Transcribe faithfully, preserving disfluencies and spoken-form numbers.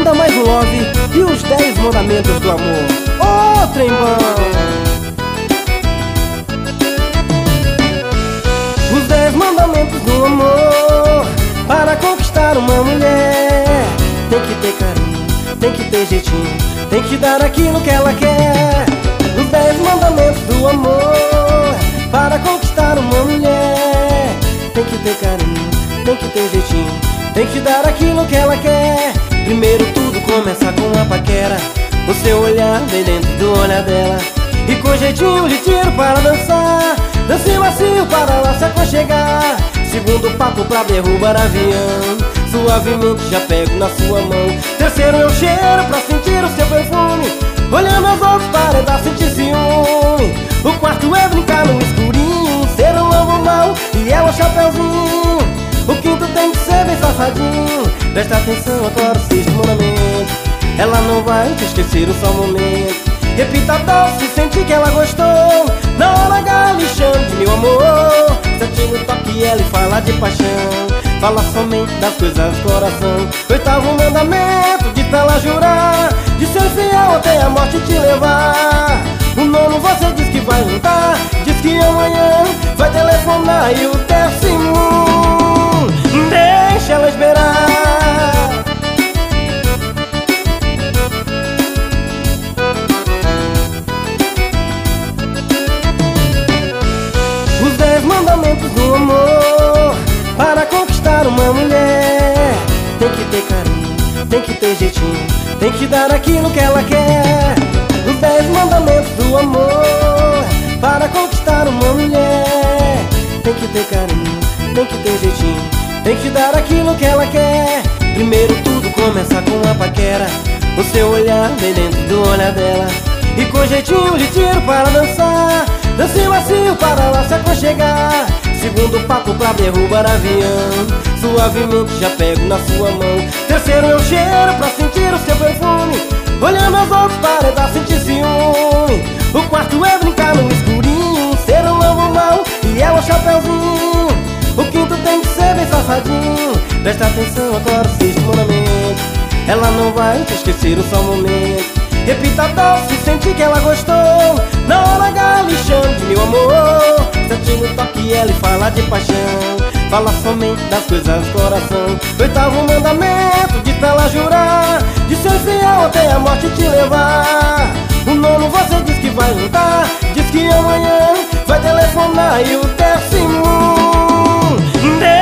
manda mais um love e os dez mandamentos do amor. Ô, trem bom! Os dez mandamentos do amor para conquistar uma mulher. Tem que ter carinho, tem que ter jeitinho, tem que dar aquilo que ela quer. Os dez mandamentos do amor para conquistar uma mulher. Tem que ter carinho, tem que ter jeitinho, tem que dar aquilo que ela quer. Primeiro tudo começa com a paquera, o seu olhar bem dentro do olhar dela, e com jeitinho de tiro para dançar, dance macio para ela se aconchegar. Segundo papo pra derrubar avião, suavemente já pego na sua mão. Terceiro é o cheiro pra sentir o seu perfume, olhando aos olhos para dar sentir ciúme. O quarto é brincar no escurinho, ser um lobo mau e ela o chapeuzinho. O quinto tem que ser bem safadinho, presta atenção agora o sexto mandamento. Ela não vai te esquecer um só momento. Repita a dose, sentir que ela gostou. Na hora H lhe chame de meu amor, sentindo o toque ela e fala de paixão. Fala somente das coisas do coração. Oitavo mandamento, de pra ela jurar de ser fiel até a morte te levar. O nono você diz que vai lutar, diz que amanhã vai telefonar. E o décimo, deixa ela esperar. Os dez mandamentos do amor para conquistar uma mulher. Tem que ter carinho, tem que ter jeitinho, tem que dar aquilo que ela quer. Os dez mandamentos do amor para conquistar uma mulher. Tem que ter carinho, tem que ter jeitinho, tem que dar aquilo que ela quer. Primeiro tudo começa com a paquera, o seu olhar bem dentro do olhar dela, e com jeitinho de tiro para dançar, dance macio para ela se aconchegar. Segundo papo pra derrubar avião, suavemente já pego na sua mão. Terceiro é o cheiro pra sentir o seu perfume, olhando aos olhos para dar sentir ciúme. O quarto é brincar no escurinho, ser um lobo mau e ela o chapeuzinho. O quinto tem que ser bem safadinho, presta atenção agora o sexto mandamento. Ela não vai te esquecer um só momento. Repita a dose, sentir que ela gostou. Na hora H lhe chame de meu amor, sentindo o toque ela e fala de paixão. Fala somente das coisas do coração. Oitavo mandamento, de pra ela jurar de ser fiel até a morte te levar. O nono você diz que vai lutar, diz que amanhã vai telefonar. E o décimo,